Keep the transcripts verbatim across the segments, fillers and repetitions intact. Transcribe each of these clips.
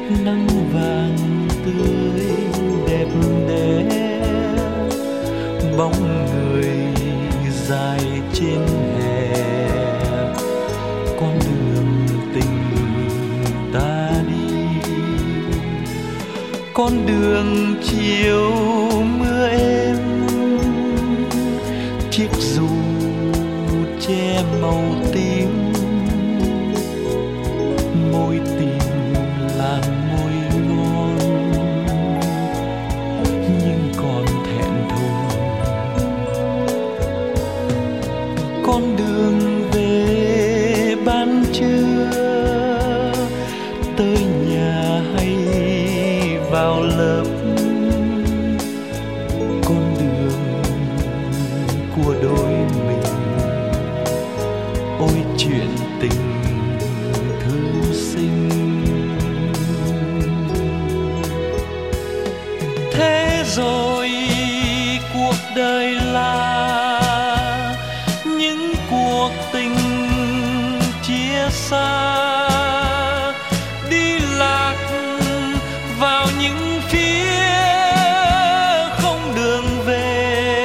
nắng vàng tươi đẹp đẽ, bóng người dài trên hè, con đường tình ta đi, con đường chiều mưa êm, chiếc dù che màu tím, môi tìm làn môi ngon nhưng còn thẹn thùng. Con đường về ban trưa, tới nhà hay vào lớp, con đường của đôi mình, ôi chuyện tình thư sinh. Thế rồi cuộc đời là những cuộc tình chia xa, đi lạc vào những phía không đường về.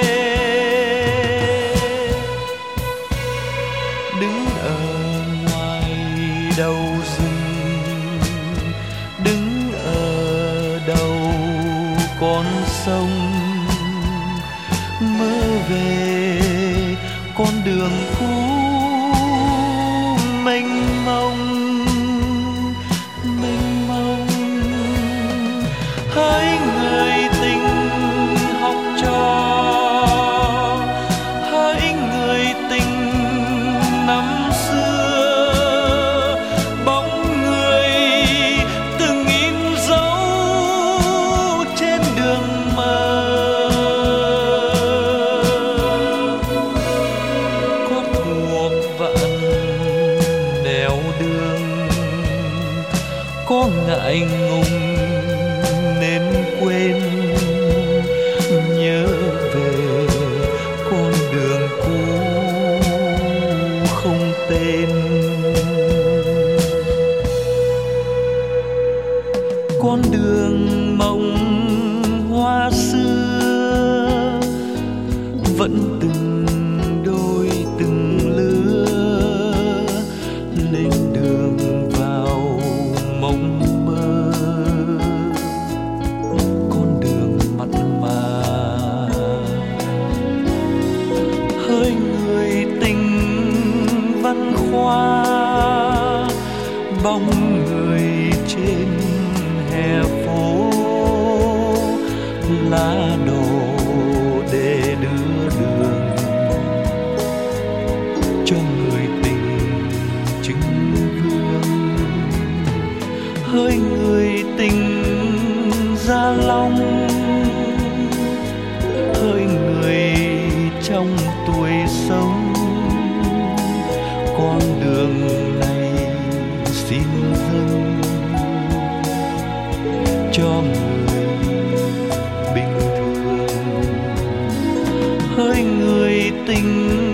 Đứng ở ngoài đầu rừng, đứng ở đầu con sông, mơ về con đường cũ mênh mông, mênh mông. Hỡi người tình học trò, hỡi người tình năm xưa, bóng người từng in dấu trên đường mờ. Có cuộc vạn nẻo đường, có ngại ngùng nên quên, nhớ về con đường cũ không tên. Con đường mộng hoa xưa vẫn từng đôi từng lứa, lên đường vào mộng mơ. Con đường mặn mà, hỡi người tình văn khoa, bóng người trên hè phố, lá đổ để đưa đường cho người tình chứng vương. Hỡi người tình Gia Long, hỡi người trong tuổi sống, con đường này xin dâng cho người bình thường. Hỡi người tình